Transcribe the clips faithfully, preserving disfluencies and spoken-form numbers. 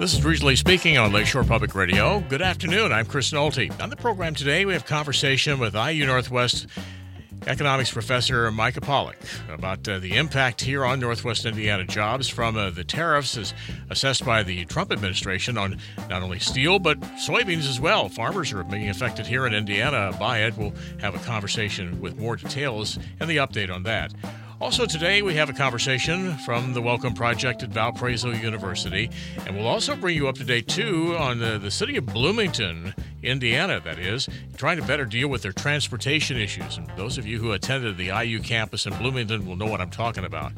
This is Regionally Speaking on Lakeshore Public Radio. Good afternoon. I'm Chris Nolte. On the program today, we have conversation with I U Northwest economics professor Micah Pollock about uh, the impact here on Northwest Indiana jobs from uh, the tariffs as assessed by the Trump administration on not only steel but soybeans as well. Farmers are being affected here in Indiana by it. We'll have a conversation with more details and the update on that. Also today, we have a conversation from the Welcome Project at Valparaiso University, and we'll also bring you up to date, too, on the, the city of Bloomington, Indiana, that is, trying to better deal with their transportation issues. And those of you who attended the I U campus in Bloomington will know what I'm talking about.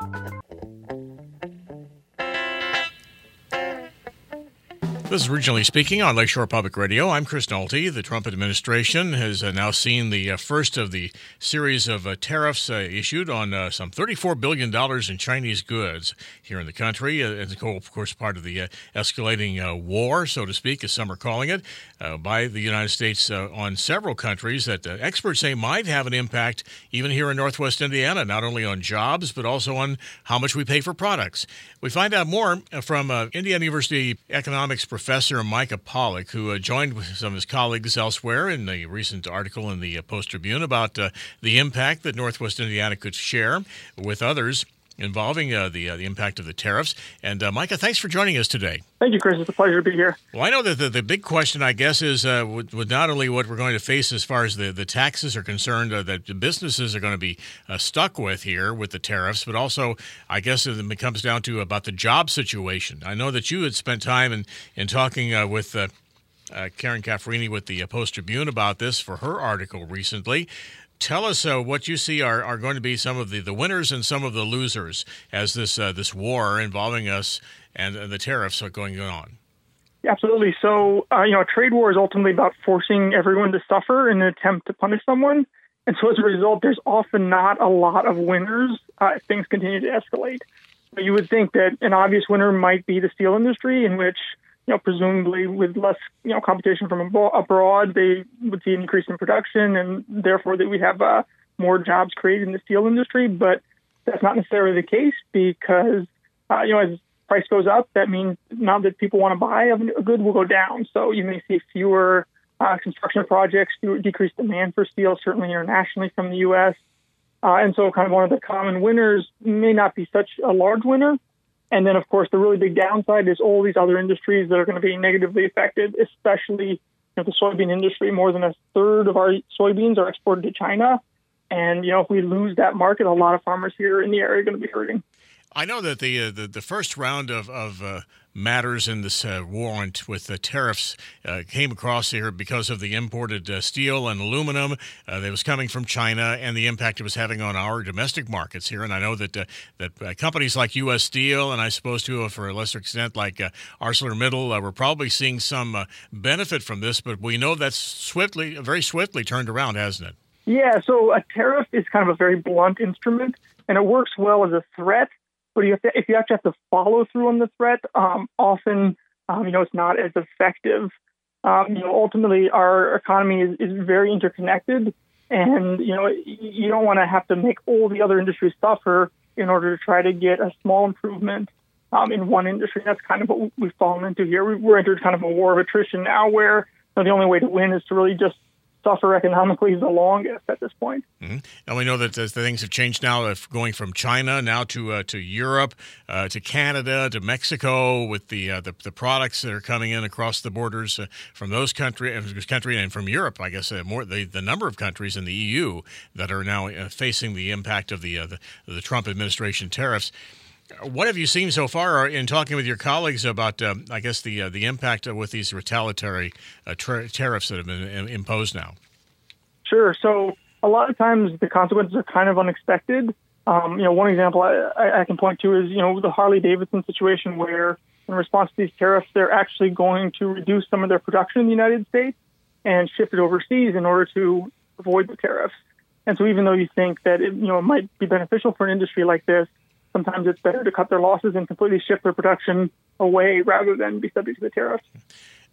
This is Regionally Speaking on Lakeshore Public Radio. I'm Chris Nolte. The Trump administration has uh, now seen the uh, first of the series of uh, tariffs uh, issued on uh, some thirty-four billion dollars in Chinese goods here in the country. Uh, it's, of course, part of the uh, escalating uh, war, so to speak, as some are calling it, uh, by the United States uh, on several countries that uh, experts say might have an impact even here in Northwest Indiana, not only on jobs, but also on how much we pay for products. We find out more from uh, Indiana University economics professor Professor Micah Pollock, who uh, joined with some of his colleagues elsewhere in the recent article in the uh, Post-Tribune about uh, the impact that Northwest Indiana could share with others involving uh, the uh, the impact of the tariffs. And uh, Micah, thanks for joining us today. Thank you, Chris. It's a pleasure to be here. Well, I know that the, the big question, I guess, is uh, with, with not only what we're going to face as far as the, the taxes are concerned, uh, that the businesses are going to be uh, stuck with here with the tariffs, but also, I guess, it comes down to about the job situation. I know that you had spent time in, in talking uh, with uh, uh, Karen Caffrini with the uh, Post-Tribune about this for her article recently. Tell us uh, what you see are, are going to be some of the, the winners and some of the losers as this uh, this war involving us and uh, the tariffs are going on. Absolutely. So, uh, you know, a trade war is ultimately about forcing everyone to suffer in an attempt to punish someone. And so as a result, there's often not a lot of winners uh, if things continue to escalate. But you would think that an obvious winner might be the steel industry, in which, you know, presumably with less, you know, competition from abroad, they would see an increase in production, and therefore that we'd have uh, more jobs created in the steel industry. But that's not necessarily the case because, uh, you know, as price goes up, that means not that people want to buy a good will go down. So you may see fewer uh, construction projects, fewer, decreased demand for steel, certainly internationally from the U S. Uh, and so kind of one of the common winners may not be such a large winner. And then, of course, the really big downside is all these other industries that are going to be negatively affected, especially, you know, the soybean industry. More than a third of our soybeans are exported to China. And, you know, if we lose that market, a lot of farmers here in the area are going to be hurting. I know that the uh, the, the first round of, of uh, matters in this uh, warrant with the tariffs uh, came across here because of the imported uh, steel and aluminum uh, that was coming from China and the impact it was having on our domestic markets here. And I know that uh, that uh, companies like U S Steel, and I suppose too, uh, for a lesser extent, like uh, ArcelorMittal, uh, were probably seeing some uh, benefit from this. But we know that's swiftly, very swiftly turned around, hasn't it? Yeah. So a tariff is kind of a very blunt instrument, and it works well as a threat. But you have to, if you actually have to follow through on the threat, um, often, um, you know, it's not as effective. Um, you know, ultimately, our economy is, is very interconnected, and, you know, you don't want to have to make all the other industries suffer in order to try to get a small improvement um, in one industry. That's kind of what we've fallen into here. We're entered kind of a war of attrition now where, you know, the only way to win is to really just suffer economically the longest at this point. Mm-hmm. And we know that the things have changed now, going from China now to uh, to Europe, uh, to Canada, to Mexico, with the uh, the, the products that are coming in across the borders uh, from those country, uh, country and from Europe. I guess uh, more the, the number of countries in the E U that are now uh, facing the impact of the, uh, the the Trump administration tariffs. What have you seen so far in talking with your colleagues about, um, I guess, the uh, the impact with these retaliatory uh, tra- tariffs that have been uh, imposed now? Sure. So a lot of times the consequences are kind of unexpected. Um, you know, one example I, I can point to is, you know, the Harley-Davidson situation where in response to these tariffs, they're actually going to reduce some of their production in the United States and ship it overseas in order to avoid the tariffs. And so even though you think that it, you know, it might be beneficial for an industry like this, sometimes it's better to cut their losses and completely shift their production away rather than be subject to the tariffs.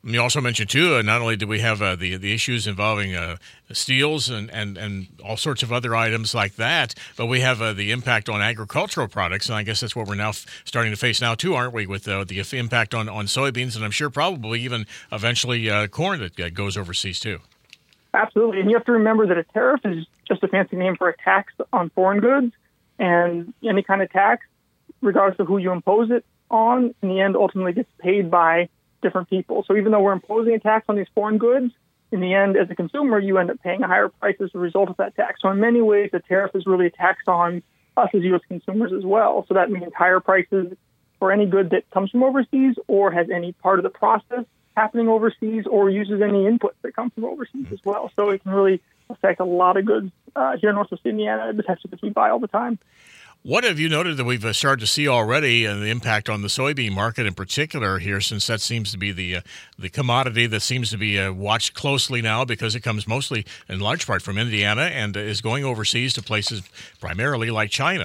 You also mentioned, too, uh, not only do we have uh, the the issues involving uh, steels and, and, and all sorts of other items like that, but we have uh, the impact on agricultural products, and I guess that's what we're now f- starting to face now, too, aren't we, with uh, the impact on, on soybeans, and I'm sure probably even eventually uh, corn that uh, goes overseas, too. Absolutely, and you have to remember that a tariff is just a fancy name for a tax on foreign goods, and any kind of tax, regardless of who you impose it on, in the end ultimately gets paid by different people. So even though we're imposing a tax on these foreign goods, in the end, as a consumer, you end up paying a higher price as a result of that tax. So in many ways, the tariff is really a tax on us as U S consumers as well. So that means higher prices for any good that comes from overseas or has any part of the process happening overseas or uses any inputs that come from overseas as well. So it can really affect a lot of goods uh, here in Northwest Indiana, the types of goods we buy all the time. What have you noted that we've uh, started to see already, and uh, the impact on the soybean market in particular here, since that seems to be the uh, the commodity that seems to be uh, watched closely now because it comes mostly, in large part, from Indiana and uh, is going overseas to places primarily like China?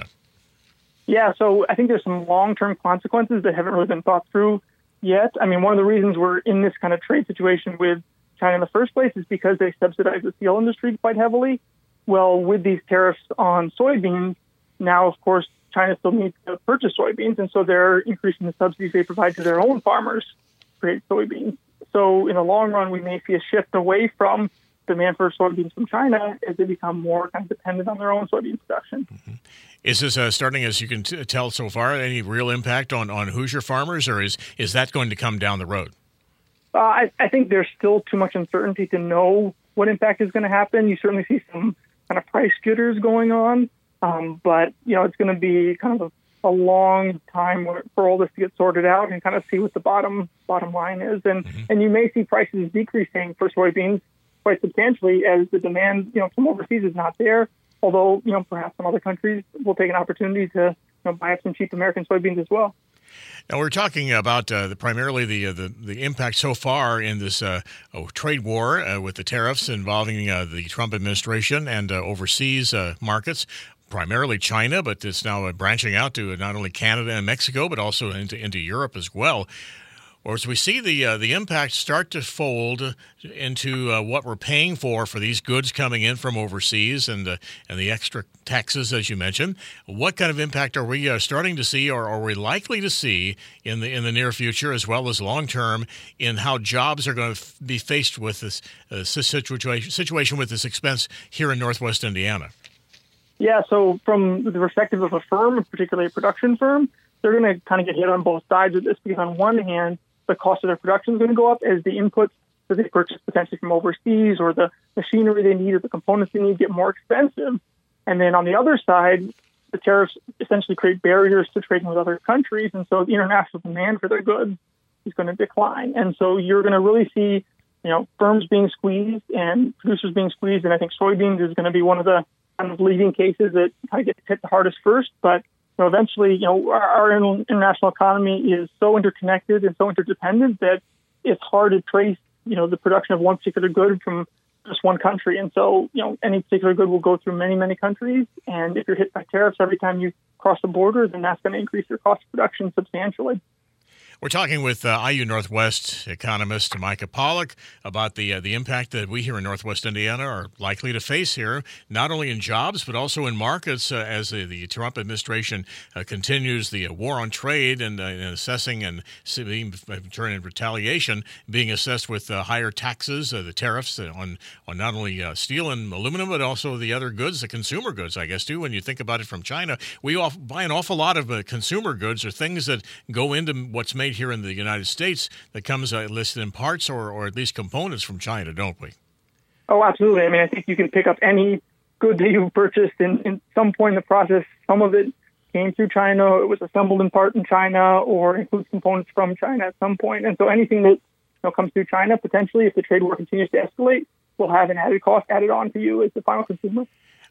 Yeah, so I think there's some long-term consequences that haven't really been thought through yet. I mean, one of the reasons we're in this kind of trade situation with China in the first place is because they subsidize the steel industry quite heavily. Well, with these tariffs on soybeans, now, of course, China still needs to purchase soybeans, and so they're increasing the subsidies they provide to their own farmers to create soybeans. So in the long run, we may see a shift away from demand for soybeans from China as they become more kind of dependent on their own soybean production. Mm-hmm. Is this uh, starting, as you can t- tell so far, any real impact on, on Hoosier farmers, or is, is that going to come down the road? Uh, I, I think there's still too much uncertainty to know what impact is going to happen. You certainly see some kind of price jitters going on. Um, but, you know, it's going to be kind of a, a long time where, for all this to get sorted out and kind of see what the bottom bottom line is. And, mm-hmm. and you may see prices decreasing for soybeans quite substantially as the demand, you know, from overseas is not there. Although, you know, perhaps some other countries will take an opportunity to, you know, buy up some cheap American soybeans as well. Now, we're talking about uh, the, primarily the, uh, the the impact so far in this uh, oh, trade war uh, with the tariffs involving uh, the Trump administration and uh, overseas uh, markets. Primarily China, but it's now branching out to not only Canada and Mexico, but also into into Europe as well. Or as we see the uh, the impact start to fold into uh, what we're paying for for these goods coming in from overseas and uh, and the extra taxes, as you mentioned, what kind of impact are we uh, starting to see, or are we likely to see in the in the near future, as well as long term, in how jobs are going to f- be faced with this uh, situation situation with this expense here in Northwest Indiana? Yeah, so from the perspective of a firm, particularly a production firm, they're going to kind of get hit on both sides of this because on one hand, the cost of their production is going to go up as the inputs that they purchase potentially from overseas or the machinery they need or the components they need get more expensive. And then on the other side, the tariffs essentially create barriers to trading with other countries. And so the international demand for their goods is going to decline. And so you're going to really see, you know, firms being squeezed and producers being squeezed. And I think soybeans is going to be one of the kind of leading cases that kind of gets hit the hardest first. But you know, eventually, you know, our, our international economy is so interconnected and so interdependent that it's hard to trace, you know, the production of one particular good from just one country. And so, you know, any particular good will go through many, many countries. And if you're hit by tariffs every time you cross the border, then that's going to increase your cost of production substantially. We're talking with uh, I U Northwest economist Micah Pollock about the uh, the impact that we here in Northwest Indiana are likely to face here, not only in jobs but also in markets uh, as the, the Trump administration uh, continues the uh, war on trade and, uh, and assessing and being turn in retaliation, being assessed with uh, higher taxes, uh, the tariffs on on not only uh, steel and aluminum but also the other goods, the consumer goods, I guess too. When you think about it from China, we off, buy an awful lot of uh, consumer goods or things that go into what's made here in the United States that comes uh, listed in parts or, or at least components from China, don't we? Oh, absolutely. I mean, I think you can pick up any good that you purchased in, in some point in the process. Some of it came through China, it was assembled in part in China, or includes components from China at some point. And so anything that you know, comes through China, potentially, if the trade war continues to escalate, will have an added cost added on to you as the final consumer.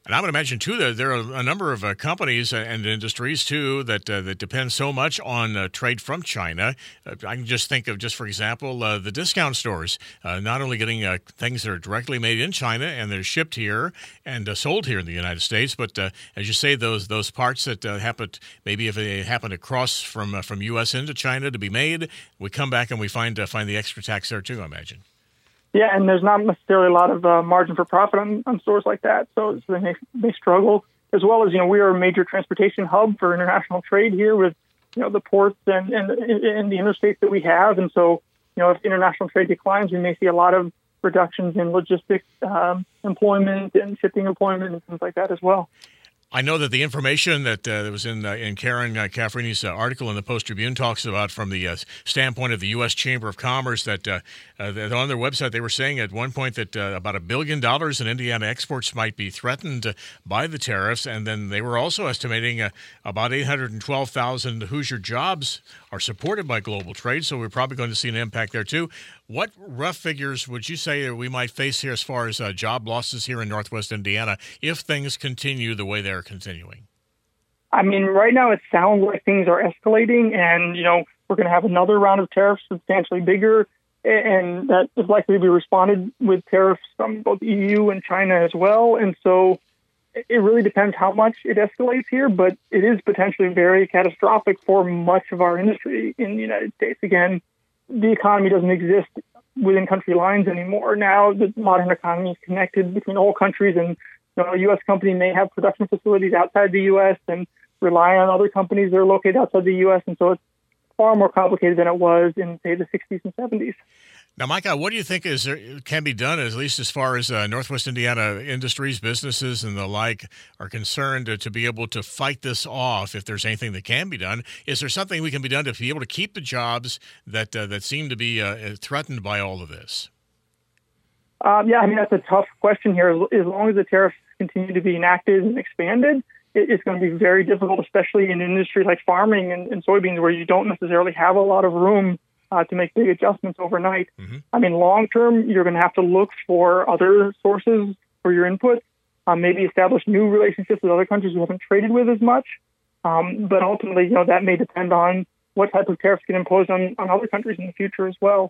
And I would imagine, too, that there are a number of uh, companies and industries, too, that uh, that depend so much on uh, trade from China. Uh, I can just think of, just for example, uh, the discount stores, uh, not only getting uh, things that are directly made in China and they're shipped here and uh, sold here in the United States, but uh, as you say, those those parts that uh, happen, maybe if they happen to cross from uh, from U S into China to be made, we come back and we find uh, find the extra tax there, too, I imagine. Yeah, and there's not necessarily a lot of uh, margin for profit on, on stores like that, so, so they may, may struggle. As well as, you know, we are a major transportation hub for international trade here with, you know, the ports and, and, and the interstates that we have. And so, you know, if international trade declines, we may see a lot of reductions in logistics um, employment and shipping employment and things like that as well. I know that the information that, uh, that was in uh, in Karen uh, Caffrini's uh, article in the Post-Tribune talks about from the uh, standpoint of the U S Chamber of Commerce that, uh, uh, that on their website they were saying at one point that uh, about a billion dollars in Indiana exports might be threatened uh, by the tariffs, and then they were also estimating uh, about eight hundred twelve thousand Hoosier jobs are supported by global trade, so we're probably going to see an impact there too. What rough figures would you say that we might face here as far as uh, job losses here in Northwest Indiana if things continue the way they're continuing? I mean, right now it sounds like things are escalating, and, you know, we're going to have another round of tariffs substantially bigger, and that is likely to be responded with tariffs from both E U and China as well. And so it really depends how much it escalates here, but it is potentially very catastrophic for much of our industry in the United States. Again, the economy doesn't exist within country lines anymore. Now the modern economy is connected between all countries, and, you know, a U S company may have production facilities outside the U S and rely on other companies that are located outside the U S, and so it's far more complicated than it was in, say, the sixties and seventies. Now, Micah, what do you think is there, can be done, at least as far as uh, Northwest Indiana industries, businesses, and the like are concerned, to, to be able to fight this off? If there's anything that can be done, is there something we can be done to be able to keep the jobs that uh, that seem to be uh, threatened by all of this? Um, yeah, I mean, that's a tough question here. As long as the tariffs continue to be enacted and expanded, it, it's going to be very difficult, especially in an industry like farming and, and soybeans, where you don't necessarily have a lot of room Uh, to make big adjustments overnight. Mm-hmm. I mean, long term, you're going to have to look for other sources for your input, um, maybe establish new relationships with other countries you haven't traded with as much. Um, but ultimately, you know, that may depend on what type of tariffs get imposed on, on other countries in the future as well.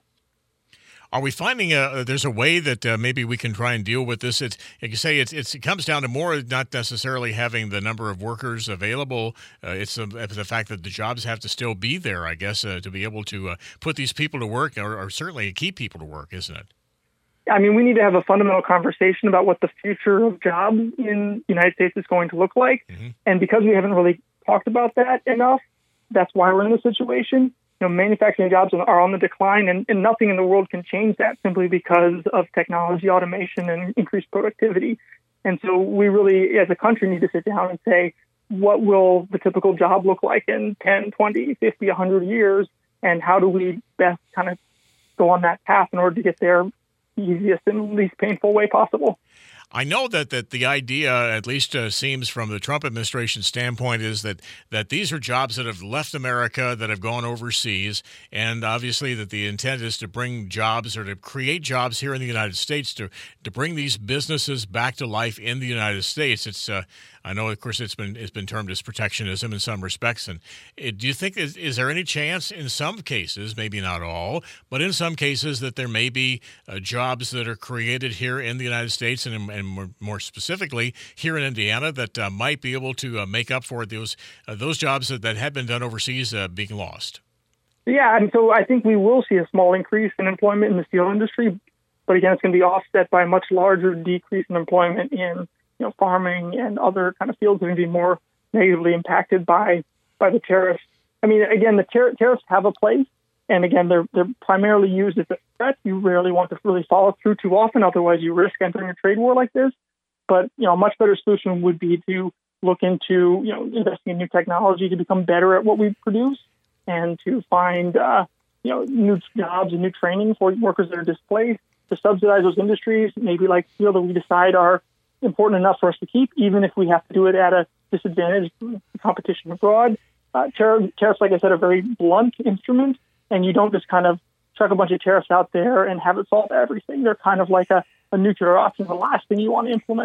Are we finding uh, there's a way that uh, maybe we can try and deal with this? It's, like you say, it's, it's, it comes down to more not necessarily having the number of workers available. Uh, it's the, the fact that the jobs have to still be there, I guess, uh, to be able to uh, put these people to work, or, or certainly keep people to work, isn't it? I mean, we need to have a fundamental conversation about what the future of jobs in the United States is going to look like. Mm-hmm. And because we haven't really talked about that enough, that's why we're in this situation. You know, manufacturing jobs are on the decline, and, and nothing in the world can change that simply because of technology, automation, and increased productivity. And so we really, as a country, need to sit down and say, what will the typical job look like in ten, twenty, fifty, one hundred years, and how do we best kind of go on that path in order to get there the easiest and least painful way possible? I know that, that the idea, at least uh, seems from the Trump administration standpoint, is that, that these are jobs that have left America, that have gone overseas, and obviously that the intent is to bring jobs or to create jobs here in the United States, to, to bring these businesses back to life in the United States. It's uh, I know, of course, it's been it's been termed as protectionism in some respects. And it, do you think, is, is there any chance in some cases, maybe not all, but in some cases that there may be uh, jobs that are created here in the United States and, and more, more specifically here in Indiana that uh, might be able to uh, make up for those uh, those jobs that, that had been done overseas uh, being lost? Yeah, and so I think we will see a small increase in employment in the steel industry, but again, it's going to be offset by a much larger decrease in employment in you know, farming and other kind of fields that are going to be more negatively impacted by by the tariffs. I mean, again, the tar- tariffs have a place, and again, they're they're primarily used as a threat. You rarely want to really follow through too often, otherwise you risk entering a trade war like this. But you know, a much better solution would be to look into you know investing in new technology to become better at what we produce, and to find uh, you know new jobs and new training for workers that are displaced, to subsidize those industries, maybe like steel that we decide are important enough for us to keep, even if we have to do it at a disadvantage to competition abroad. Uh, tariffs, tariffs, like I said, are a very blunt instrument, and you don't just kind of chuck a bunch of tariffs out there and have it solve everything. They're kind of like a, a nuclear option, the last thing you want to implement.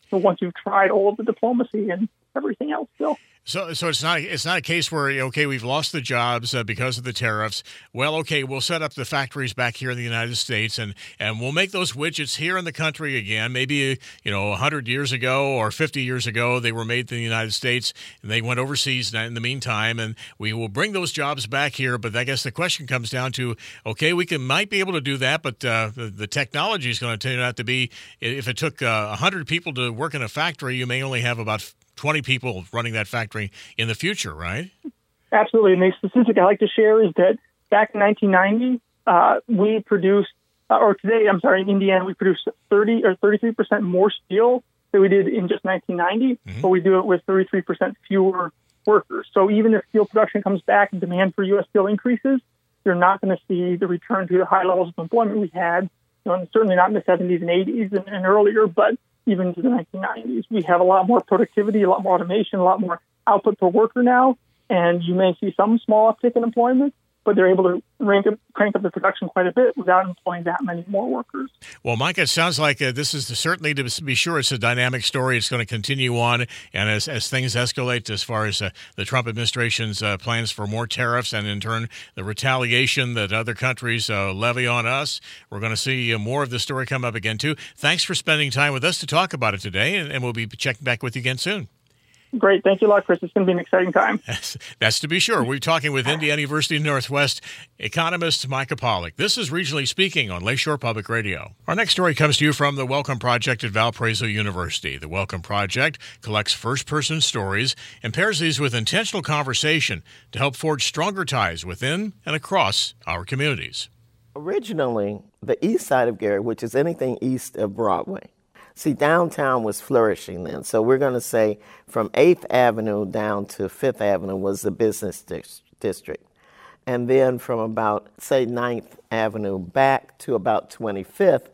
So once you've tried all of the diplomacy and everything else still. So, so it's not it's not a case where, okay, we've lost the jobs uh, because of the tariffs. Well, okay, we'll set up the factories back here in the United States, and, and we'll make those widgets here in the country again. Maybe, you know, one hundred years ago or fifty years ago, they were made in the United States, and they went overseas in the meantime, and we will bring those jobs back here. But I guess the question comes down to, okay, we can might be able to do that, but uh, the, the technology is going to turn out to be, if it took uh, one hundred people to work in a factory, you may only have about twenty people running that factory in the future, right? Absolutely. And the statistic I like to share is that back in nineteen ninety, uh, we produced, uh, or today, I'm sorry, in Indiana, we produced thirty or thirty-three percent more steel than we did in just nineteen ninety, mm-hmm. but we do it with thirty-three percent fewer workers. So even if steel production comes back and demand for U S steel increases, you're not going to see the return to the high levels of employment we had, you know, and certainly not in the seventies and eighties and, and earlier, but even to the nineteen nineties. We have a lot more productivity, a lot more automation, a lot more output per worker now, and you may see some small uptick in employment, but they're able to rank up, crank up the production quite a bit without employing that many more workers. Well, Mike, it sounds like uh, this is certainly, to be sure, it's a dynamic story. It's going to continue on, and as, as things escalate as far as uh, the Trump administration's uh, plans for more tariffs and, in turn, the retaliation that other countries uh, levy on us, we're going to see uh, more of the story come up again, too. Thanks for spending time with us to talk about it today, and, and we'll be checking back with you again soon. Great. Thank you a lot, Chris. It's going to be an exciting time. That's, that's to be sure. We're talking with Indiana University Northwest economist Micah Pollack. This is Regionally Speaking on Lakeshore Public Radio. Our next story comes to you from the Wellcome Project at Valparaiso University. The Wellcome Project collects first-person stories and pairs these with intentional conversation to help forge stronger ties within and across our communities. Originally, the east side of Gary, which is anything east of Broadway, see, downtown was flourishing then. So we're going to say from eighth Avenue down to fifth Avenue was the business dis- district. And then from about, say, ninth Avenue back to about twenty-fifth,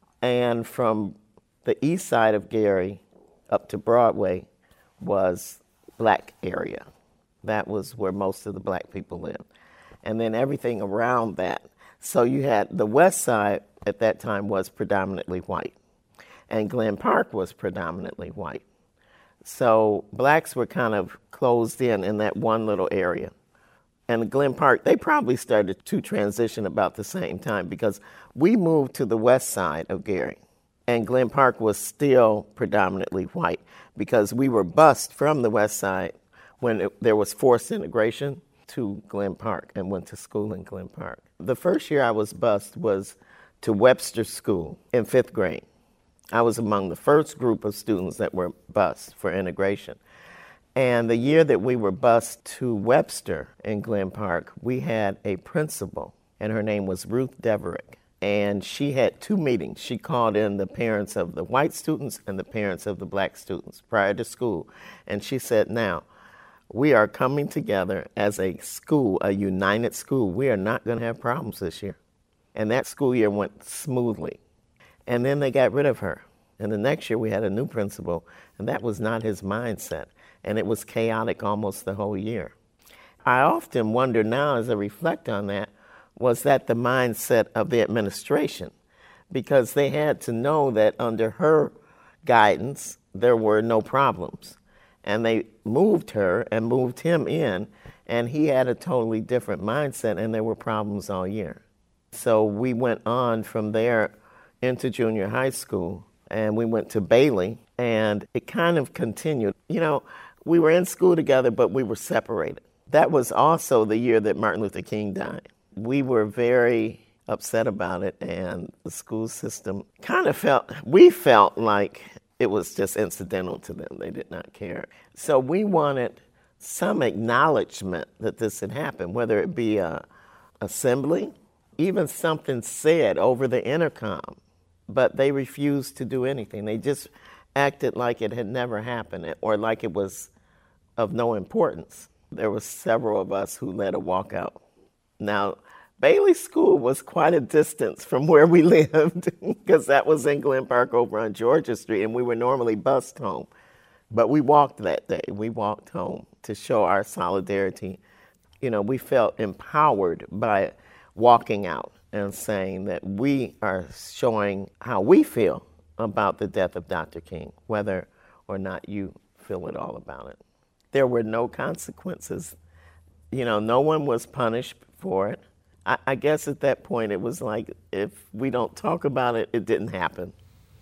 and from the east side of Gary up to Broadway was black area. That was where most of the black people lived. And then everything around that. So you had the west side at that time was predominantly white. And Glen Park was predominantly white. So blacks were kind of closed in in that one little area. And Glen Park, they probably started to transition about the same time because we moved to the west side of Gary. And Glen Park was still predominantly white because we were bused from the west side when it, there was forced integration to Glen Park and went to school in Glen Park. The first year I was bused was to Webster School in fifth grade. I was among the first group of students that were bused for integration. And the year that we were bused to Webster in Glen Park, we had a principal, and her name was Ruth Deverick. And she had two meetings. She called in the parents of the white students and the parents of the black students prior to school. And she said, now, we are coming together as a school, a united school. We are not going to have problems this year. And that school year went smoothly. And then they got rid of her. And the next year we had a new principal, and that was not his mindset. And it was chaotic almost the whole year. I often wonder now as I reflect on that, was that the mindset of the administration? Because they had to know that under her guidance, there were no problems. And they moved her and moved him in, and he had a totally different mindset, and there were problems all year. So we went on from there into junior high school, and we went to Bailey, and it kind of continued. You know, we were in school together, but we were separated. That was also the year that Martin Luther King died. We were very upset about it, and the school system kind of felt, we felt like it was just incidental to them. They did not care. So we wanted some acknowledgement that this had happened, whether it be a assembly, even something said over the intercom. But they refused to do anything. They just acted like it had never happened or like it was of no importance. There were several of us who led a walkout. Now, Bailey School was quite a distance from where we lived because that was in Glen Park over on Georgia Street, and we were normally bused home. But we walked that day. We walked home to show our solidarity. You know, we felt empowered by walking out and saying that we are showing how we feel about the death of Doctor King, whether or not you feel it all about it. There were no consequences. You know, no one was punished for it. I, I guess at that point it was like, if we don't talk about it, it didn't happen.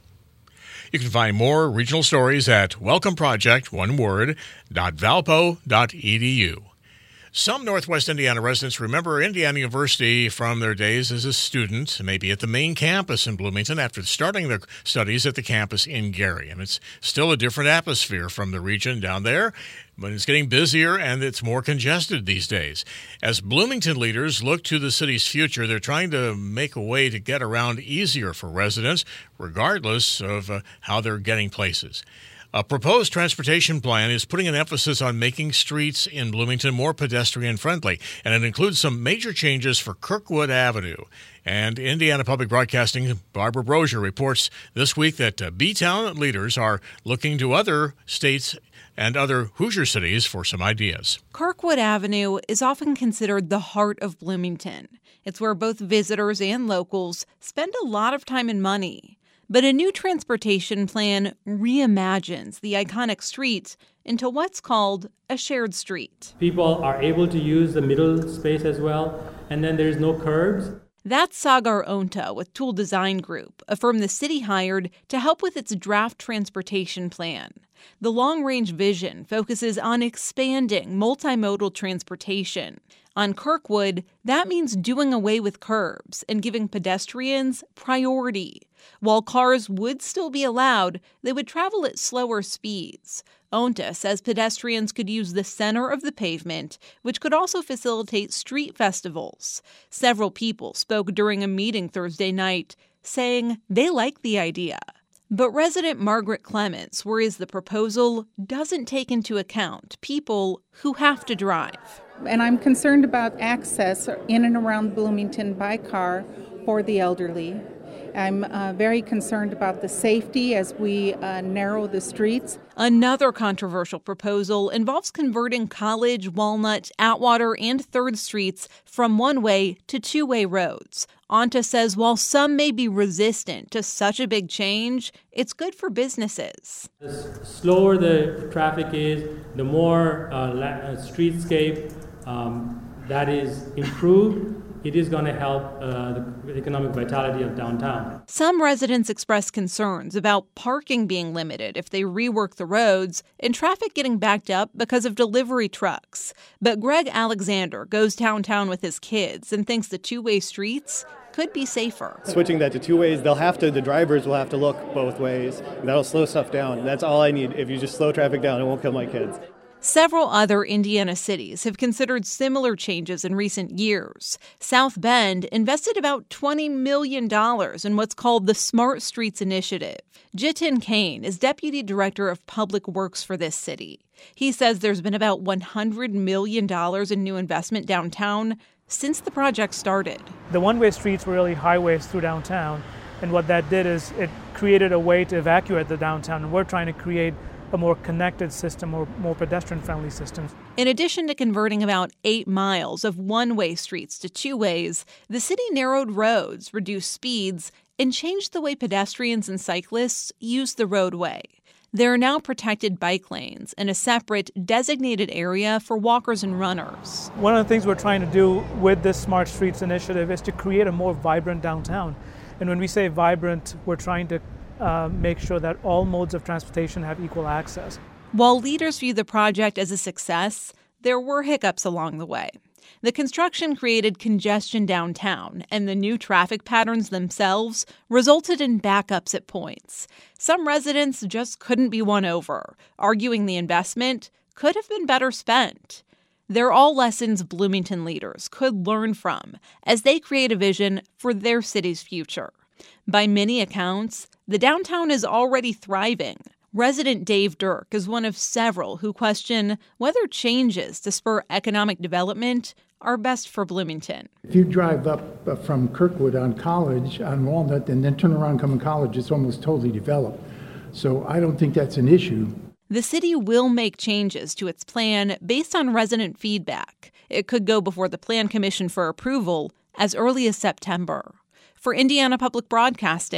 You can find more regional stories at welcome project, one word, dot valpo dot e d u. Some Northwest Indiana residents remember Indiana University from their days as a student, maybe at the main campus in Bloomington after starting their studies at the campus in Gary. And it's still a different atmosphere from the region down there, but it's getting busier and it's more congested these days. As Bloomington leaders look to the city's future, they're trying to make a way to get around easier for residents, regardless of uh, how they're getting places. A proposed transportation plan is putting an emphasis on making streets in Bloomington more pedestrian-friendly, and it includes some major changes for Kirkwood Avenue. And Indiana Public Broadcasting Barbara Brosier reports this week that uh, B-Town leaders are looking to other states and other Hoosier cities for some ideas. Kirkwood Avenue is often considered the heart of Bloomington. It's where both visitors and locals spend a lot of time and money. But a new transportation plan reimagines the iconic street into what's called a shared street. People are able to use the middle space as well, and then there's no curbs. That's Sagar Onta with Tool Design Group, a firm the city hired to help with its draft transportation plan. The long-range vision focuses on expanding multimodal transportation. On Kirkwood, that means doing away with curbs and giving pedestrians priority. While cars would still be allowed, they would travel at slower speeds. Onta says pedestrians could use the center of the pavement, which could also facilitate street festivals. Several people spoke during a meeting Thursday night, saying they like the idea. But resident Margaret Clements worries the proposal doesn't take into account people who have to drive. And I'm concerned about access in and around Bloomington by car for the elderly. I'm uh, very concerned about the safety as we uh, narrow the streets. Another controversial proposal involves converting College, Walnut, Atwater, and third Streets from one-way to two-way roads. Onta says while some may be resistant to such a big change, it's good for businesses. The slower the traffic is, the more uh, la- uh, streetscape um, that is improved, it is going to help uh, the economic vitality of downtown. Some residents express concerns about parking being limited if they rework the roads and traffic getting backed up because of delivery trucks. But Greg Alexander goes downtown with his kids and thinks the two-way streets could be safer. Switching that to two ways, they'll have to, the drivers will have to look both ways. That'll slow stuff down. That's all I need. If you just slow traffic down, it won't kill my kids. Several other Indiana cities have considered similar changes in recent years. South Bend invested about twenty million dollars in what's called the Smart Streets Initiative. Jitin Kane is Deputy Director of Public Works for this city. He says there's been about one hundred million dollars in new investment downtown since the project started. The one-way streets were really highways through downtown, and what that did is it created a way to evacuate the downtown, and we're trying to create a more connected system or more pedestrian-friendly system. In addition to converting about eight miles of one-way streets to two-ways, the city narrowed roads, reduced speeds, and changed the way pedestrians and cyclists use the roadway. There are now protected bike lanes and a separate designated area for walkers and runners. One of the things we're trying to do with this Smart Streets initiative is to create a more vibrant downtown. And when we say vibrant, we're trying to uh, make sure that all modes of transportation have equal access. While leaders view the project as a success, there were hiccups along the way. The construction created congestion downtown, and the new traffic patterns themselves resulted in backups at points. Some residents just couldn't be won over, arguing the investment could have been better spent. They're all lessons Bloomington leaders could learn from as they create a vision for their city's future. By many accounts, the downtown is already thriving. Resident Dave Dirk is one of several who question whether changes to spur economic development are best for Bloomington. If you drive up from Kirkwood on College, on Walnut, and then turn around coming College, it's almost totally developed. So I don't think that's an issue. The city will make changes to its plan based on resident feedback. It could go before the Plan Commission for approval as early as September. For Indiana Public Broadcasting,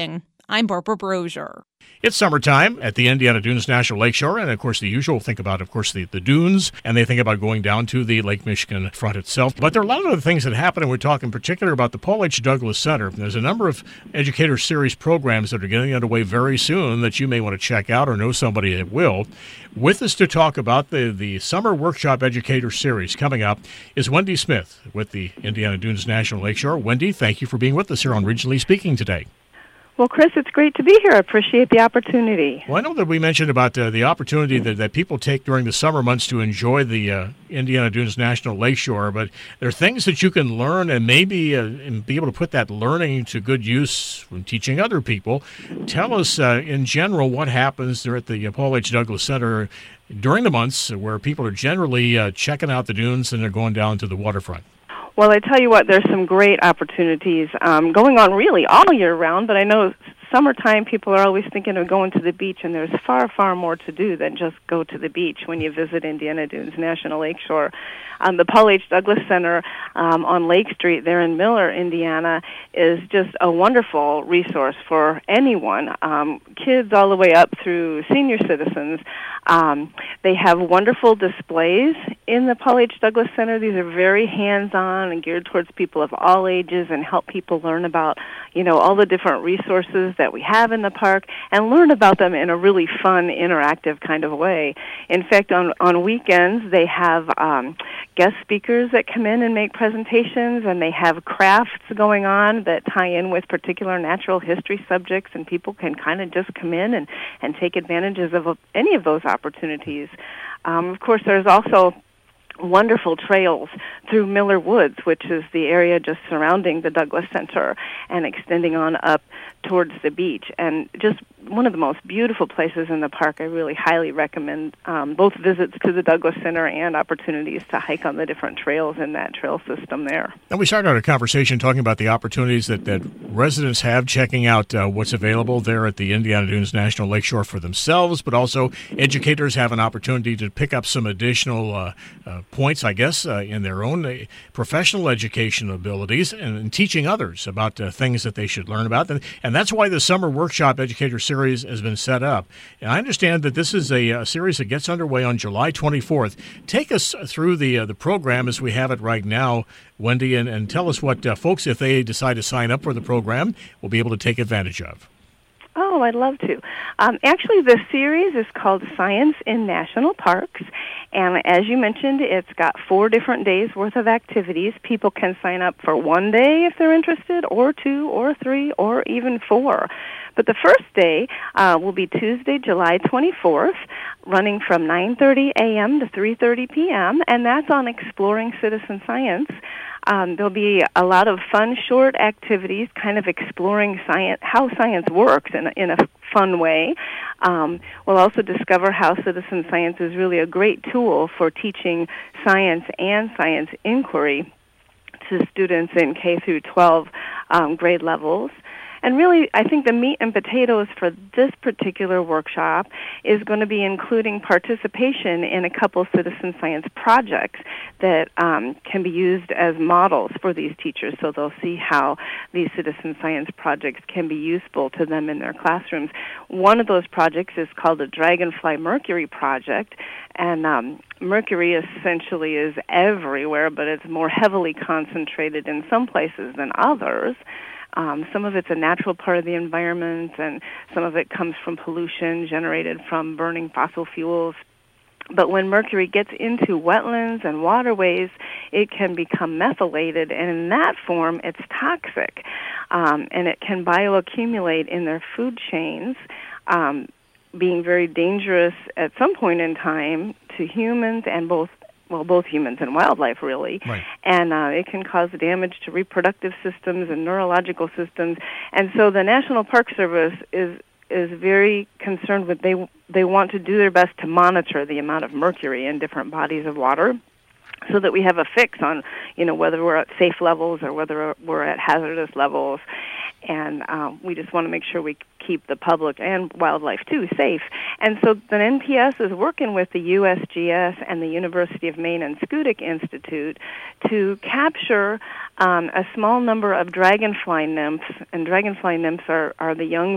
I'm Barbara Brozier. It's summertime at the Indiana Dunes National Lakeshore, and of course the usual think about, of course, the, the dunes, and they think about going down to the Lake Michigan front itself. But there are a lot of other things that happen, and we're talking in particular about the Paul H. Douglas Center. There's a number of Educator Series programs that are getting underway very soon that you may want to check out or know somebody that will. With us to talk about the, the Summer Workshop Educator Series coming up is Wendy Smith with the Indiana Dunes National Lakeshore. Wendy, thank you for being with us here on Regionally Speaking today. Well, Chris, it's great to be here. I appreciate the opportunity. Well, I know that we mentioned about uh, the opportunity that, that people take during the summer months to enjoy the uh, Indiana Dunes National Lakeshore, but there are things that you can learn and maybe uh, and be able to put that learning to good use when teaching other people. Tell us, uh, in general, what happens there at the uh, Paul H. Douglas Center during the months where people are generally uh, checking out the dunes and they're going down to the waterfront. Well, I tell you what, there's some great opportunities um, going on really all year round, but I know summertime people are always thinking of going to the beach, and there's far, far more to do than just go to the beach when you visit Indiana Dunes National Lakeshore. Um, the Paul H. Douglas Center um, on Lake Street there in Miller, Indiana, is just a wonderful resource for anyone, um, kids all the way up through senior citizens. Um, they have wonderful displays in the Paul H. Douglas Center. These are very hands-on and geared towards people of all ages and help people learn about, you know, all the different resources that we have in the park and learn about them in a really fun, interactive kind of way. In fact, on, on weekends, they have um, guest speakers that come in and make presentations, and they have crafts going on that tie in with particular natural history subjects, and people can kind of just come in and, and take advantages of any of those opportunities. Um, of course, there's also wonderful trails through Miller Woods, which is the area just surrounding the Douglas Center and extending on up towards the beach. And just one of the most beautiful places in the park. I really highly recommend um, both visits to the Douglas Center and opportunities to hike on the different trails in that trail system there. And we started our conversation talking about the opportunities that, that residents have checking out uh, what's available there at the Indiana Dunes National Lakeshore for themselves, but also educators have an opportunity to pick up some additional uh, uh, points, I guess, uh, in their own uh, professional education abilities and, and teaching others about uh, things that they should learn about. And, and that's why the Summer Workshop Educator Series has been set up. And I understand that this is a, a series that gets underway on July twenty-fourth. Take us through the uh, the program as we have it right now, Wendy, and, and tell us what uh, folks, if they decide to sign up for the program, will be able to take advantage of. Oh, I'd love to. Um, actually, the series is called Science in National Parks, and as you mentioned, it's got four different days' worth of activities. People can sign up for one day if they're interested, or two, or three, or even four. But the first day uh, will be Tuesday, July twenty-fourth, running from nine thirty a.m. to three thirty p.m., and that's on Exploring Citizen Science. Um, there'll be a lot of fun, short activities, kind of exploring science, how science works in a, in a fun way. Um, we'll also discover how citizen science is really a great tool for teaching science and science inquiry to students in K through twelve um, grade levels. And really, I think the meat and potatoes for this particular workshop is going to be including participation in a couple citizen science projects that um, can be used as models for these teachers, so they'll see how these citizen science projects can be useful to them in their classrooms. One of those projects is called the Dragonfly Mercury Project, and um, Mercury essentially is everywhere, but it's more heavily concentrated in some places than others. Um, some of it's a natural part of the environment, and some of it comes from pollution generated from burning fossil fuels. But when mercury gets into wetlands and waterways, it can become methylated, and in that form, it's toxic. Um, and it can bioaccumulate in their food chains, um, being very dangerous at some point in time to humans and both well, both humans and wildlife, really. Right. And uh, it can cause damage to reproductive systems and neurological systems. And so the National Park Service is is very concerned with, they they want to do their best to monitor the amount of mercury in different bodies of water, so that we have a fix on, you know, whether we're at safe levels or whether we're at hazardous levels. And um, we just want to make sure we keep the public and wildlife, too, safe. And so the N P S is working with the U S G S and the University of Maine and Schoodic Institute to capture um, a small number of dragonfly nymphs. And dragonfly nymphs are, are the young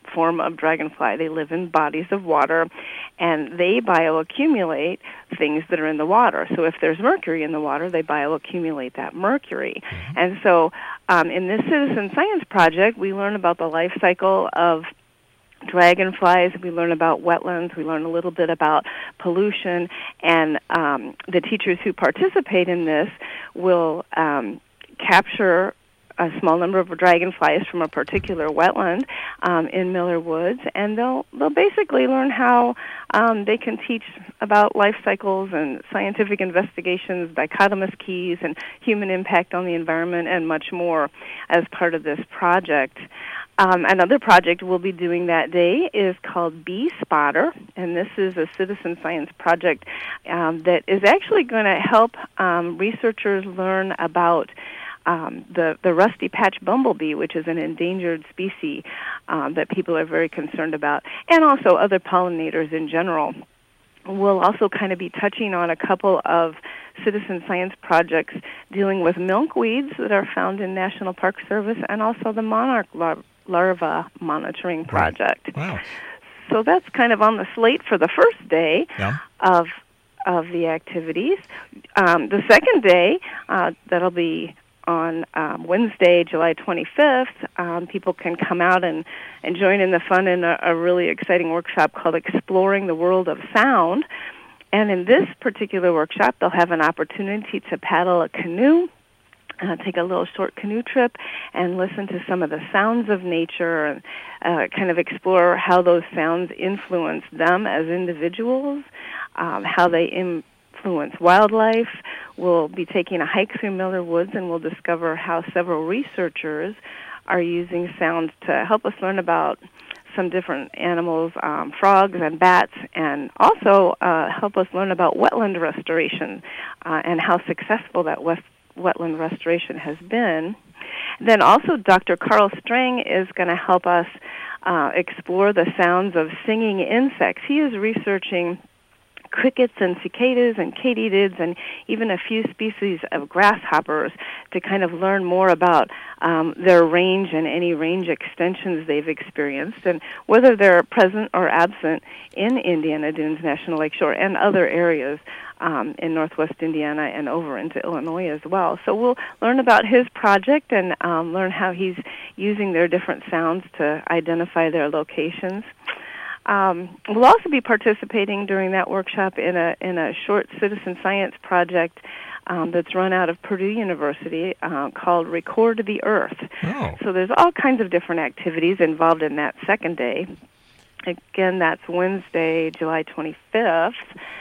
form of dragonfly. They live in bodies of water, and they bioaccumulate things that are in the water. So if there's mercury in the water, they bioaccumulate that mercury. Mm-hmm. And so um, in this citizen science project, we learn about the life cycle of dragonflies, we learn about wetlands, we learn a little bit about pollution, and um, the teachers who participate in this will um, capture a small number of dragonflies from a particular wetland um, in Miller Woods, and they'll they'll basically learn how um, they can teach about life cycles and scientific investigations, dichotomous keys, and human impact on the environment, and much more as part of this project. Um, another project we'll be doing that day is called Bee Spotter, and this is a citizen science project um, that is actually going to help um, researchers learn about um, the, the rusty patch bumblebee, which is an endangered species um, that people are very concerned about, and also other pollinators in general. We'll also kind of be touching on a couple of citizen science projects dealing with milkweeds that are found in National Park Service, and also the monarch larvae. larva monitoring project. Right. Wow. So that's kind of on the slate for the first day yeah. of of the activities. Um, the second day, uh, that'll be on um, Wednesday, July twenty-fifth, um, people can come out and, and join in the fun in a, a really exciting workshop called Exploring the World of Sound. And in this particular workshop, they'll have an opportunity to paddle a canoe, Uh, take a little short canoe trip, and listen to some of the sounds of nature, and uh, kind of explore how those sounds influence them as individuals, um, how they influence wildlife. We'll be taking a hike through Miller Woods, and we'll discover how several researchers are using sounds to help us learn about some different animals, um, frogs and bats, and also uh, help us learn about wetland restoration uh, and how successful that west wetland restoration has been. Then also Doctor Carl Strang is going to help us uh, explore the sounds of singing insects. He is researching crickets and cicadas and katydids and even a few species of grasshoppers to kind of learn more about um, their range and any range extensions they've experienced, and whether they're present or absent in Indiana Dunes National Lakeshore and other areas um, in northwest Indiana and over into Illinois as well. So we'll learn about his project and um, learn how he's using their different sounds to identify their locations. Um, we'll also be participating during that workshop in a in a short citizen science project um, that's run out of Purdue University uh, called Record the Earth. Oh. So there's all kinds of different activities involved in that second day. Again, that's Wednesday, July twenty-fifth.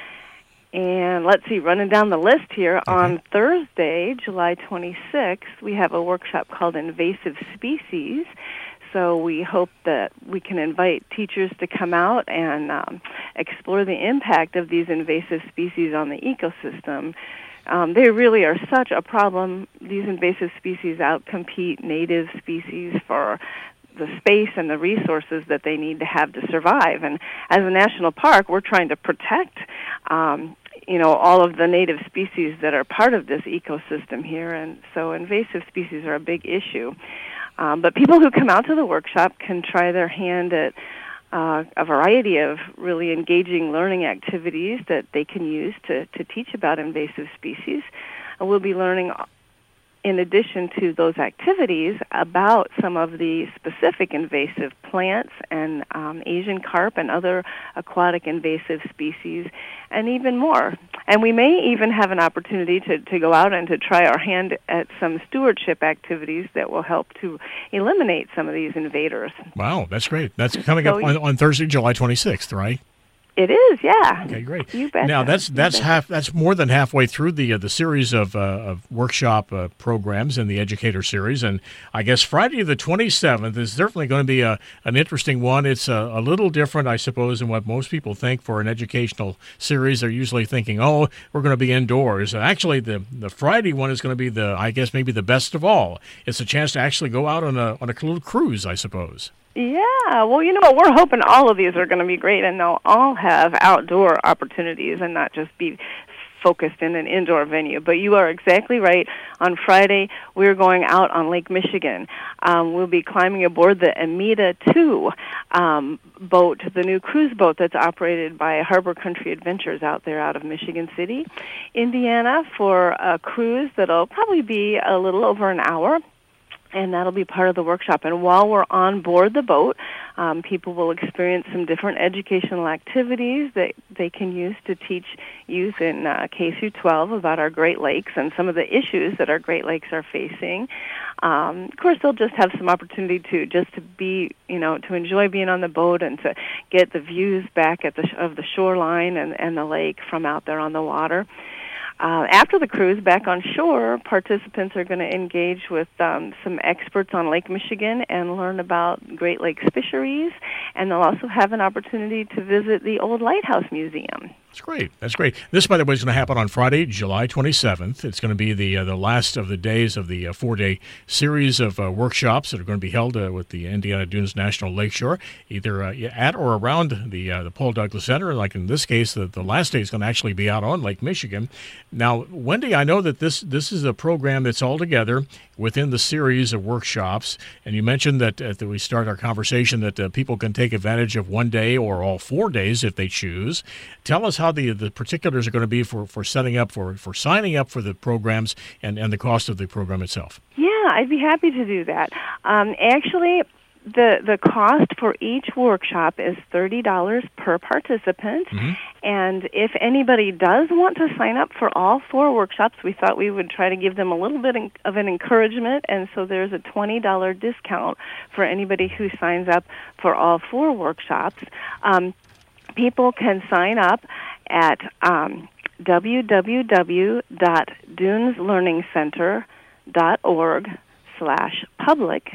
And let's see, running down the list here, okay. On Thursday, July twenty-sixth, we have a workshop called Invasive Species. So we hope that we can invite teachers to come out and um, explore the impact of these invasive species on the ecosystem. Um, they really are such a problem. These invasive species outcompete native species for the space and the resources that they need to have to survive. And as a national park, we're trying to protect um, you know, all of the native species that are part of this ecosystem here. And so invasive species are a big issue. Um, but people who come out to the workshop can try their hand at uh, a variety of really engaging learning activities that they can use to, to teach about invasive species. And we'll be learning, in addition to those activities, about some of the specific invasive plants and um, Asian carp and other aquatic invasive species, and even more. And we may even have an opportunity to, to go out and to try our hand at some stewardship activities that will help to eliminate some of these invaders. Wow, that's great. That's coming so, up on, on Thursday, July twenty-sixth, right? It is, yeah. Okay, great. You bet. Now that's that's half that's more than halfway through the uh, the series of, uh, of workshop uh, programs in the Educator series, and I guess Friday the twenty-seventh is definitely going to be a an interesting one. It's a, a little different, I suppose, than what most people think for an educational series. They're usually thinking, oh, we're going to be indoors. Actually, the the Friday one is going to be the I guess maybe the best of all. It's a chance to actually go out on a on a little cruise, I suppose. Yeah, well, you know what, we're hoping all of these are going to be great, and they'll all have outdoor opportunities and not just be focused in an indoor venue. But you are exactly right. On Friday, we're going out on Lake Michigan. Um, we'll be climbing aboard the Amita two um, boat, the new cruise boat that's operated by Harbor Country Adventures out there out of Michigan City, Indiana, for a cruise that'll probably be a little over an hour. And that'll be part of the workshop. And while we're on board the boat, um, people will experience some different educational activities that they can use to teach youth in uh, K through twelve about our Great Lakes and some of the issues that our Great Lakes are facing. Um, of course, they'll just have some opportunity to just to be, you know, to enjoy being on the boat and to get the views back at the sh- of the shoreline and, and the lake from out there on the water. Uh, after the cruise, back on shore, participants are going to engage with um, some experts on Lake Michigan and learn about Great Lakes fisheries, and they'll also have an opportunity to visit the Old Lighthouse Museum. That's great. That's great. This, by the way, is going to happen on Friday, July twenty-seventh. It's going to be the uh, the last of the days of the uh, four-day series of uh, workshops that are going to be held uh, with the Indiana Dunes National Lakeshore, either uh, at or around the uh, the Paul Douglas Center. Like in this case, the, the last day is going to actually be out on Lake Michigan. Now, Wendy, I know that this this is a program that's all together within the series of workshops, and you mentioned that at the, we start our conversation that uh, people can take advantage of one day or all four days if they choose. Tell us how the the particulars are going to be for, for setting up, for, for signing up for the programs and, and the cost of the program itself. Yeah, I'd be happy to do that. Um, actually, the the cost for each workshop is thirty dollars per participant. Mm-hmm. And if anybody does want to sign up for all four workshops, we thought we would try to give them a little bit of an encouragement, and so there's a twenty dollars discount for anybody who signs up for all four workshops. Um, people can sign up at um, w w w dot dunes learning center dot org slash public,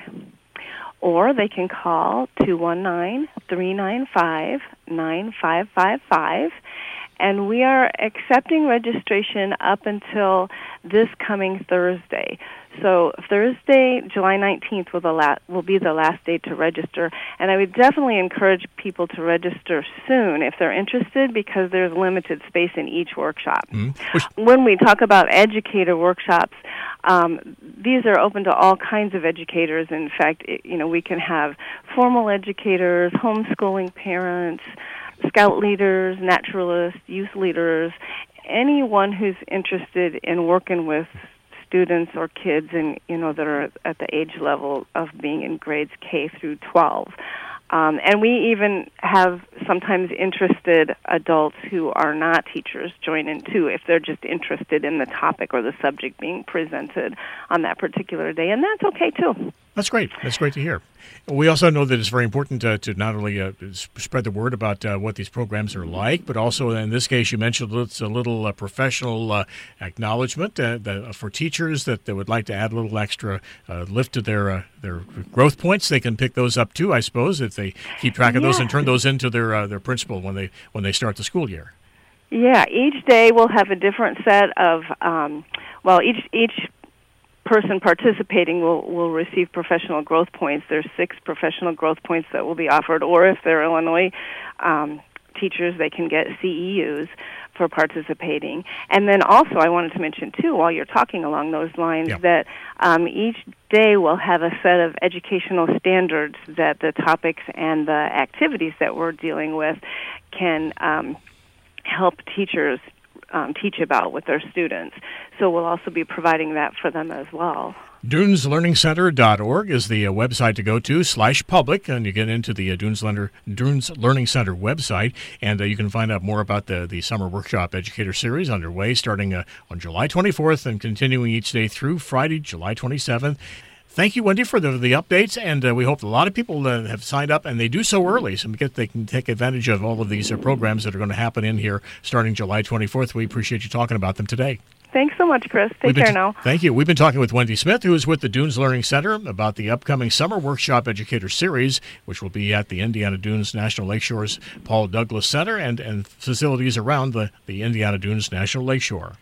or they can call two one nine, three nine five, nine five five five, and we are accepting registration up until this coming Thursday. So Thursday, July nineteenth, will, the la- will be the last day to register, and I would definitely encourage people to register soon if they're interested, because there's limited space in each workshop. Mm-hmm. When we talk about educator workshops, um, these are open to all kinds of educators. In fact, it, you know, we can have formal educators, homeschooling parents, scout leaders, naturalists, youth leaders, anyone who's interested in working with students or kids in, you know, that are at the age level of being in grades K through twelve. Um, and we even have sometimes interested adults who are not teachers join in too, if they're just interested in the topic or the subject being presented on that particular day, and that's okay too. That's great. That's great to hear. We also know that it's very important uh, to not only uh, spread the word about uh, what these programs are like, but also in this case you mentioned it's a little uh, professional uh, acknowledgement uh, that, for teachers that they would like to add a little extra uh, lift to their uh, their growth points. They can pick those up too, I suppose, if they keep track of yeah. those and turn those into their uh, their principal when they when they start the school year. Yeah, each day we'll have a different set of um, well, each each. person participating will, will receive professional growth points. There's six professional growth points that will be offered, or if they're Illinois um, teachers, they can get C E Us for participating. And then also I wanted to mention, too, while you're talking along those lines, yeah. that um, each day will have a set of educational standards that the topics and the activities that we're dealing with can um, help teachers Um, teach about with their students. So we'll also be providing that for them as well. dunes learning center dot org is the uh, website to go to, slash public, and you get into the uh, Dunes, Learner, Dunes Learning Center website, and uh, you can find out more about the, the Summer Workshop Educator Series underway starting uh, on July twenty-fourth and continuing each day through Friday, July twenty-seventh. Thank you, Wendy, for the, the updates, and uh, we hope a lot of people uh, have signed up, and they do so early, so because they can take advantage of all of these uh, programs that are going to happen in here starting July twenty-fourth. We appreciate you talking about them today. Thanks so much, Chris. Take care t- now. Thank you. We've been talking with Wendy Smith, who is with the Dunes Learning Center, about the upcoming Summer Workshop Educator Series, which will be at the Indiana Dunes National Lakeshore's Paul Douglas Center and, and facilities around the, the Indiana Dunes National Lakeshore.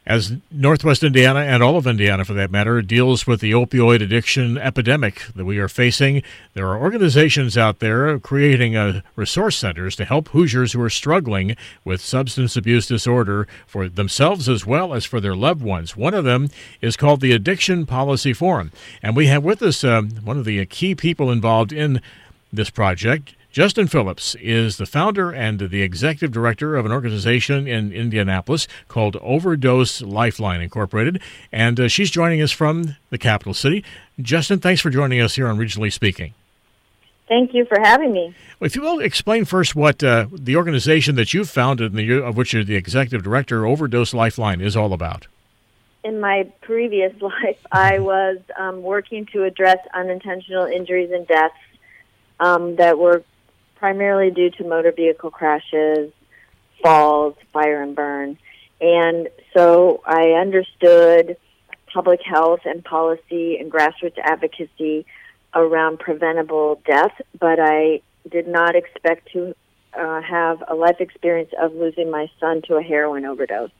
As Northwest Indiana, and all of Indiana for that matter, deals with the opioid addiction epidemic that we are facing, there are organizations out there creating uh, resource centers to help Hoosiers who are struggling with substance abuse disorder for themselves as well as for their loved ones. One of them is called the Addiction Policy Forum. And we have with us um, one of the key people involved in this project. Justin Phillips is the founder and the executive director of an organization in Indianapolis called Overdose Lifeline Incorporated, and uh, she's joining us from the capital city. Justin, thanks for joining us here on Regionally Speaking. Thank you for having me. Well, if you will, explain first what uh, the organization that you've founded, and the, of which you're the executive director, Overdose Lifeline, is all about. In my previous life, I was um, working to address unintentional injuries and deaths um, that were primarily due to motor vehicle crashes, falls, fire and burn. And so I understood public health and policy and grassroots advocacy around preventable death, but I did not expect to uh, have a life experience of losing my son to a heroin overdose.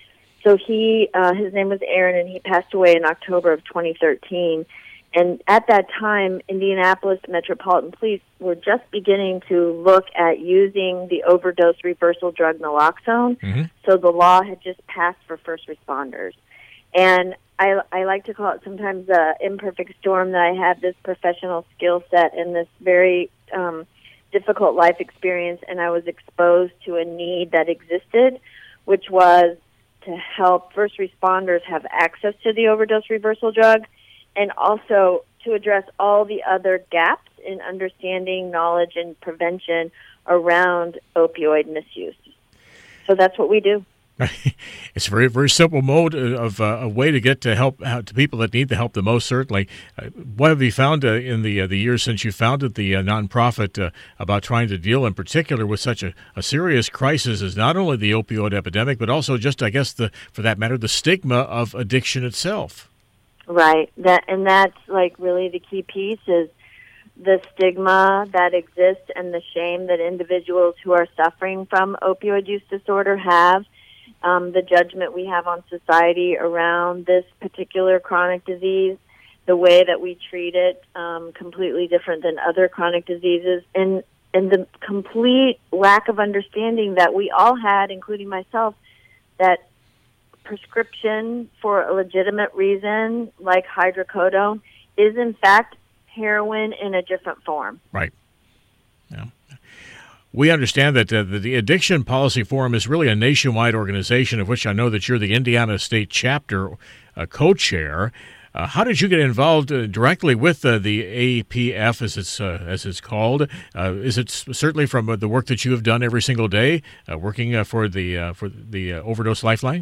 So he, uh, his name was Aaron, and he passed away in October of twenty thirteen. And at that time, Indianapolis Metropolitan Police were just beginning to look at using the overdose reversal drug naloxone. Mm-hmm. So the law had just passed for first responders. And I, I like to call it sometimes the imperfect storm, that I had this professional skill set and this very um, difficult life experience, and I was exposed to a need that existed, which was to help first responders have access to the overdose reversal drug, and also to address all the other gaps in understanding, knowledge, and prevention around opioid misuse. So that's what we do. It's a very, very simple mode of uh, a way to get to help uh, to people that need the help the most, certainly. Uh, what have you found uh, in the uh, the years since you founded the uh, nonprofit uh, about trying to deal in particular with such a, a serious crisis as not only the opioid epidemic, but also just, I guess, the for that matter, the stigma of addiction itself? Right. That and that's like really the key piece is the stigma that exists and the shame that individuals who are suffering from opioid use disorder have, um, the judgment we have on society around this particular chronic disease, the way that we treat it, um, completely different than other chronic diseases, and and the complete lack of understanding that we all had, including myself, that prescription for a legitimate reason, like hydrocodone, is in fact heroin in a different form. Right. Yeah. We understand that uh, the, the Addiction Policy Forum is really a nationwide organization, of which I know that you're the Indiana State Chapter uh, co-chair. Uh, how did you get involved uh, directly with uh, the A P F, as it's uh, as it's called? Uh, is it certainly from uh, the work that you have done every single day, uh, working uh, for the uh, for the uh, Overdose Lifeline?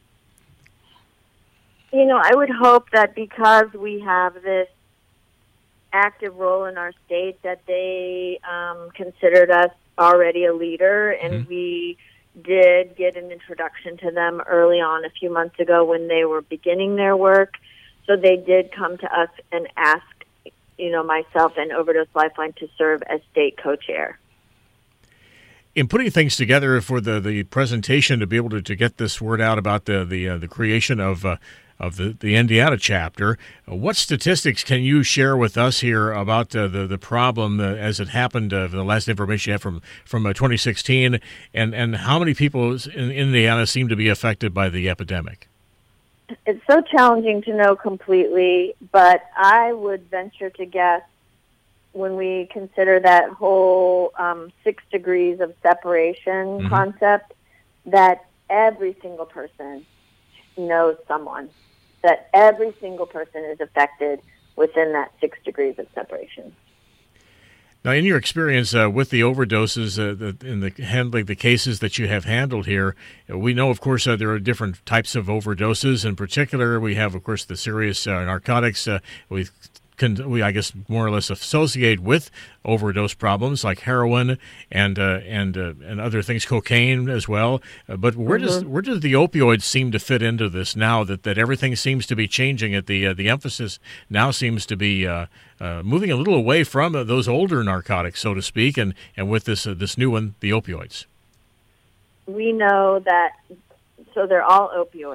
You know, I would hope that because we have this active role in our state, that they um, considered us already a leader, and mm-hmm. we did get an introduction to them early on a few months ago when they were beginning their work. So they did come to us and ask, you know, myself and Overdose Lifeline to serve as state co-chair. In putting things together for the, the presentation to be able to, to get this word out about the the, uh, the creation of uh, of the, the Indiana chapter, uh, what statistics can you share with us here about uh, the the problem uh, as it happened? Uh, the last information you have from from uh, twenty sixteen, and and how many people in Indiana seem to be affected by the epidemic? It's so challenging to know completely, but I would venture to guess, when we consider that whole um, six degrees of separation mm-hmm. concept, that every single person knows someone, that every single person is affected within that six degrees of separation. Now, in your experience uh, with the overdoses, uh, the, in the handling the cases that you have handled here, uh, we know, of course, uh, there are different types of overdoses. In particular, we have, of course, the serious uh, narcotics. Uh, we Can, we, I guess, more or less associate with overdose problems like heroin and uh, and uh, and other things, cocaine as well. Uh, but where mm-hmm. does where does the opioids seem to fit into this now that, that everything seems to be changing? At the uh, the emphasis now seems to be uh, uh, moving a little away from uh, those older narcotics, so to speak, and and with this uh, this new one, the opioids. We know that, so they're all opioids.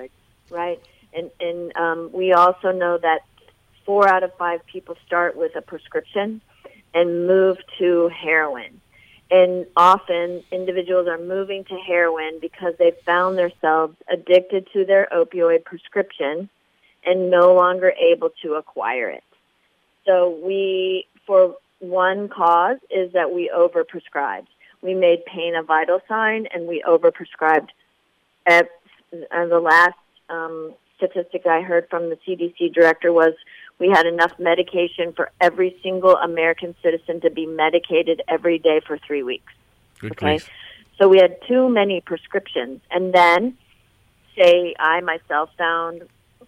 right? And, and um, we also know that four out of five people start with a prescription and move to heroin. And often individuals are moving to heroin because they've found themselves addicted to their opioid prescription and no longer able to acquire it. So we, for one cause, is that we overprescribed. We made pain a vital sign, and we overprescribed. At, uh, the last um, statistic I heard from the C D C director was we had enough medication for every single American citizen to be medicated every day for three weeks. Good okay? grief. So we had too many prescriptions. And then, say I myself found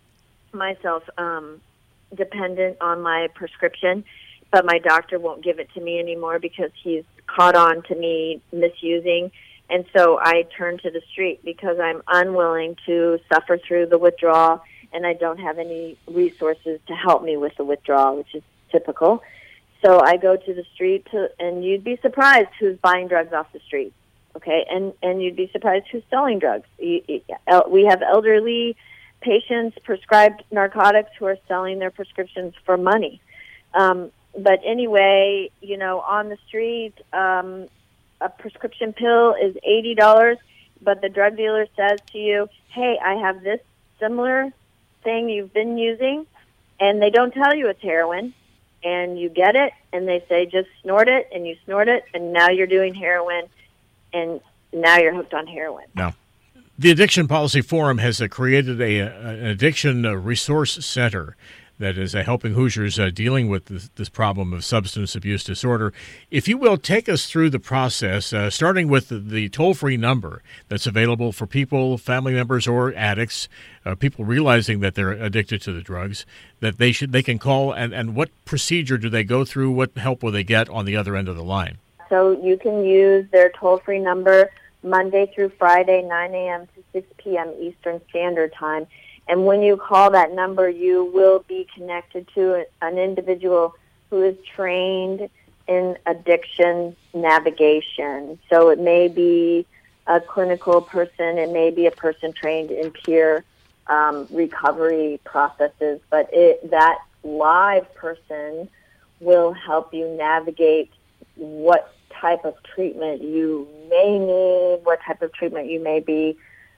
myself um, dependent on my prescription, but my doctor won't give it to me anymore because he's caught on to me misusing. And so I turn to the street because I'm unwilling to suffer through the withdrawal, and I don't have any resources to help me with the withdrawal, which is typical. So I go to the street, to, and you'd be surprised who's buying drugs off the street, okay? And and you'd be surprised who's selling drugs. We have elderly patients, prescribed narcotics, who are selling their prescriptions for money. Um, but anyway, you know, on the street, um, a prescription pill is eighty dollars, but the drug dealer says to you, hey, I have this similar thing you've been using, and they don't tell you it's heroin, and you get it, and they say just snort it, and you snort it, and now you're doing heroin, and now you're hooked on heroin. No. The Addiction Policy Forum has uh, created a, a, an addiction uh, resource center that is uh, helping Hoosiers uh, dealing with this, this problem of substance abuse disorder. If you will, take us through the process, uh, starting with the, the toll-free number that's available for people, family members, or addicts, uh, people realizing that they're addicted to the drugs, that they should they can call, and, and what procedure do they go through? What help will they get on the other end of the line? So you can use their toll-free number Monday through Friday, nine a.m. to six p.m. Eastern Standard Time. And when you call that number, you will be connected to an individual who is trained in addiction navigation. So it may be a clinical person, it may be a person trained in peer um, recovery processes, but it, that live person will help you navigate what type of treatment you may need, what type of treatment you may be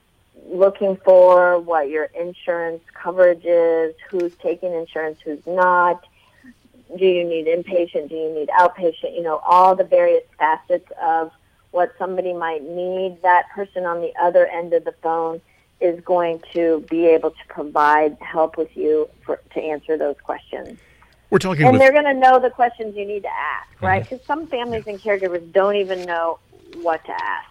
looking for, what your insurance coverage is, who's taking insurance, who's not, do you need inpatient, do you need outpatient, you know, all the various facets of what somebody might need. That person on the other end of the phone is going to be able to provide help with you for, to answer those questions. We're talking and with... they're going to know the questions you need to ask, right? Because Mm-hmm. some families and caregivers don't even know what to ask.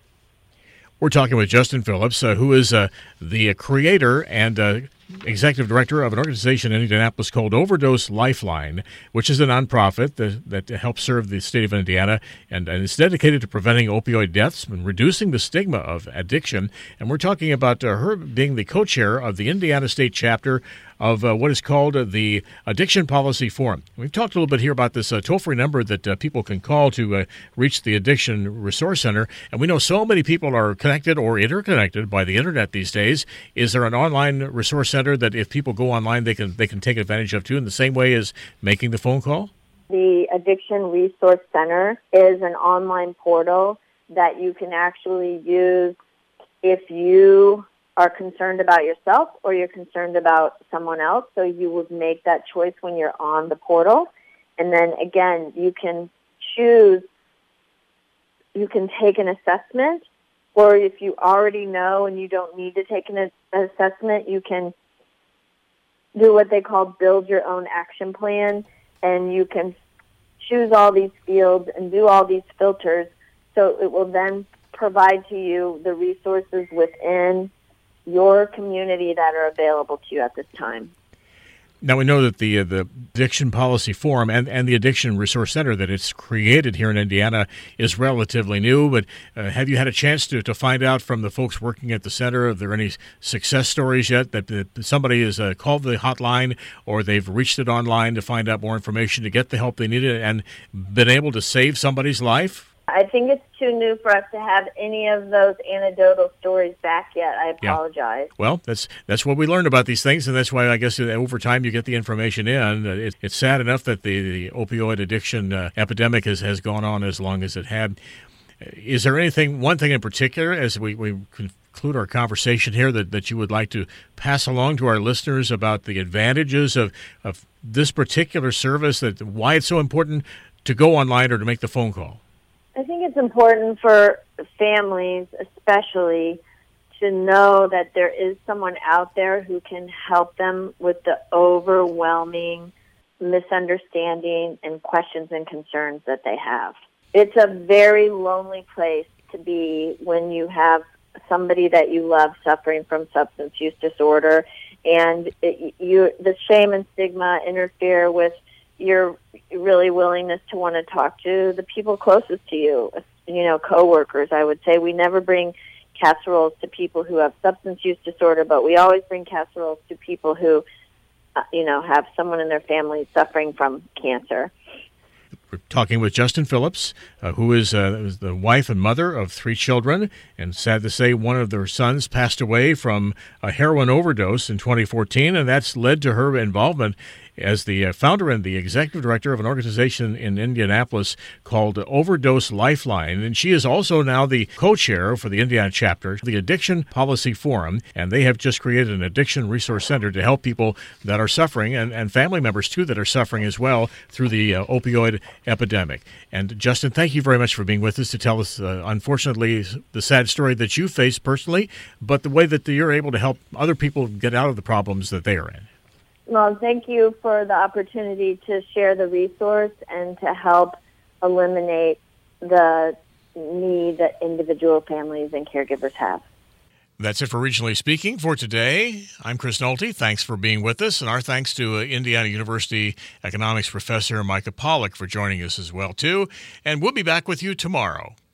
We're talking with Justin Phillips, uh, who is uh, the creator and uh, executive director of an organization in Indianapolis called Overdose Lifeline, which is a nonprofit that, that helps serve the state of Indiana, and, and is dedicated to preventing opioid deaths and reducing the stigma of addiction. And we're talking about uh, her being the co-chair of the Indiana State chapter of uh, what is called uh, the Addiction Policy Forum. We've talked a little bit here about this uh, toll-free number that uh, people can call to uh, reach the Addiction Resource Center, and we know so many people are connected or interconnected by the internet these days. Is there an online resource center that if people go online they can they can take advantage of too in the same way as making the phone call? The Addiction Resource Center is an online portal that you can actually use if you are concerned about yourself or you're concerned about someone else. So you would make that choice when you're on the portal. And then again, you can choose, you can take an assessment, or if you already know and you don't need to take an, an assessment, you can do what they call build your own action plan, and you can choose all these fields and do all these filters. So it will then provide to you the resources within your community that are available to you at this time. Now, we know that the uh, the Addiction Policy Forum and, and the Addiction Resource Center that it's created here in Indiana is relatively new, but uh, have you had a chance to, to find out from the folks working at the center, are there any success stories yet that, that somebody has uh, called the hotline or they've reached it online to find out more information to get the help they needed and been able to save somebody's life? I think it's too new for us to have any of those anecdotal stories back yet. I apologize. Yeah. Well, that's that's what we learned about these things, and that's why I guess over time you get the information in. It, it's sad enough that the, the opioid addiction uh, epidemic has, has gone on as long as it had. Is there anything, one thing in particular, as we, we conclude our conversation here, that, that you would like to pass along to our listeners about the advantages of, of this particular service, that why it's so important to go online or to make the phone call? I think it's important for families, especially, to know that there is someone out there who can help them with the overwhelming misunderstanding and questions and concerns that they have. It's a very lonely place to be when you have somebody that you love suffering from substance use disorder, and it, you, the shame and stigma interfere with your really willingness to want to talk to the people closest to you, you know, coworkers. I would say we never bring casseroles to people who have substance use disorder, but we always bring casseroles to people who, uh, you know, have someone in their family suffering from cancer. We're talking with Justin Phillips, uh, who is uh, the wife and mother of three children, and sad to say one of their sons passed away from a heroin overdose in twenty fourteen, and that's led to her involvement as the uh, founder and the executive director of an organization in Indianapolis called Overdose Lifeline. And she is also now the co-chair for the Indiana chapter, the Addiction Policy Forum, and they have just created an addiction resource center to help people that are suffering, and, and family members, too, that are suffering as well through the uh, opioid epidemic. And Justin, thank you very much for being with us to tell us, uh, unfortunately, the sad story that you face personally, but the way that you're able to help other people get out of the problems that they are in. Well, thank you for the opportunity to share the resource and to help eliminate the need that individual families and caregivers have. That's it for Regionally Speaking for today. I'm Chris Nolte. Thanks for being with us, and our thanks to uh, Indiana University economics professor Micah Pollack for joining us as well, too. And we'll be back with you tomorrow.